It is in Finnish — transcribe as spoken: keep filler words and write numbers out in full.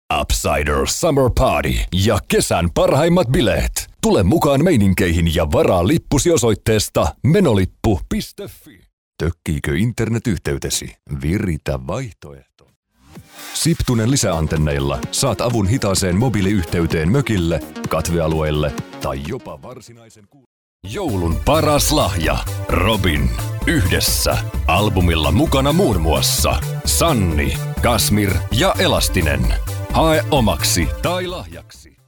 Upsider Summer Party ja kesän parhaimmat bileet. Tule mukaan meininkeihin ja varaa lippusi osoitteesta menolippu piste fi. Tökkiikö internetyhteytesi? Viritä vaihtoehto. Siptunen lisäantenneilla saat avun hitaaseen mobiiliyhteyteen mökille, katvealueelle tai jopa varsinaisen ku... Joulun paras lahja. Robin. Yhdessä. Albumilla mukana muun muassa Sanni, Kasmir ja Elastinen. Hae omaksi tai lahjaksi.